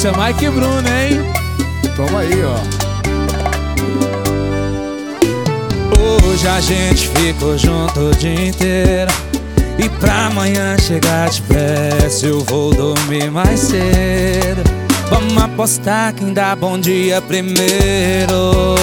Esse é Mike e Bruno, hein? Toma aí, ó. Hoje a gente ficou junto o dia inteiro, e pra amanhã chegar depressa eu vou dormir mais cedo. Vamos apostar quem dá bom dia primeiro.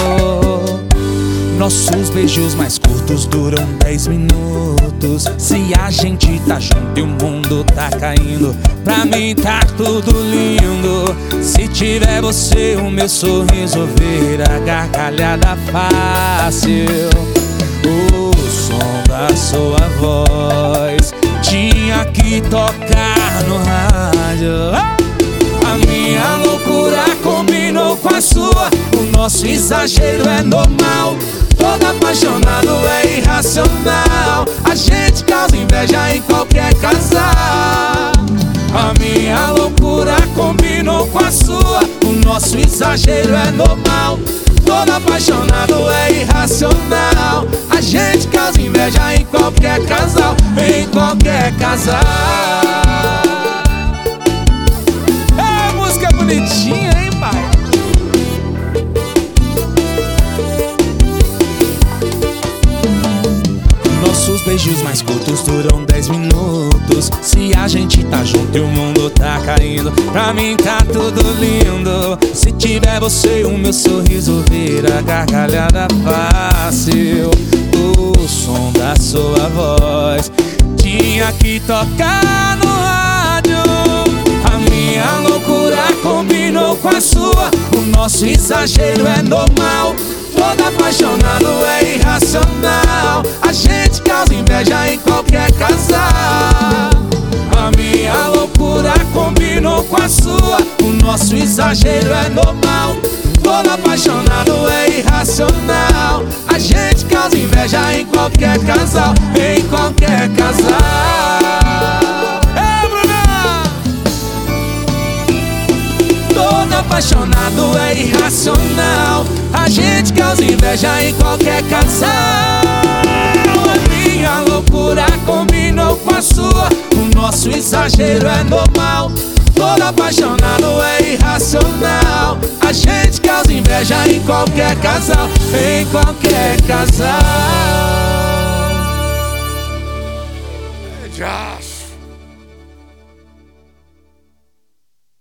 Nossos beijos mais curtos duram 10 minutos. Se a gente tá junto e o mundo tá caindo, pra mim tá tudo lindo. Se tiver você, o meu sorriso vira gargalhada fácil. O som da sua voz tinha que tocar no rádio. A minha loucura combinou com a sua, o nosso exagero é normal. Todo apaixonado é irracional, a gente causa inveja em qualquer casal. A minha loucura combinou com a sua, o nosso exagero é normal. Todo apaixonado é irracional, a gente causa inveja em qualquer casal. Em qualquer casal. É, música bonitinha, hein, pai? Nossos beijos mais curtos duram 10 minutos. Se a gente tá junto e o mundo tá caindo, pra mim tá tudo lindo. Se tiver você, o meu sorriso vira gargalhada fácil. O som da sua voz tinha que tocar no rádio. A minha loucura combinou com a sua, o nosso exagero é normal. Todo apaixonado é irracional, a gente causa inveja em qualquer casal. A minha loucura combinou com a sua, o nosso exagero é normal. Todo apaixonado é irracional, a gente causa inveja em qualquer casal. Em qualquer casal. É, Bruna! Todo apaixonado é irracional, a gente causa inveja em qualquer casal. A minha loucura combinou com a sua, o nosso exagero é normal. Todo apaixonado é irracional, a gente causa inveja em qualquer casal. Em qualquer casal.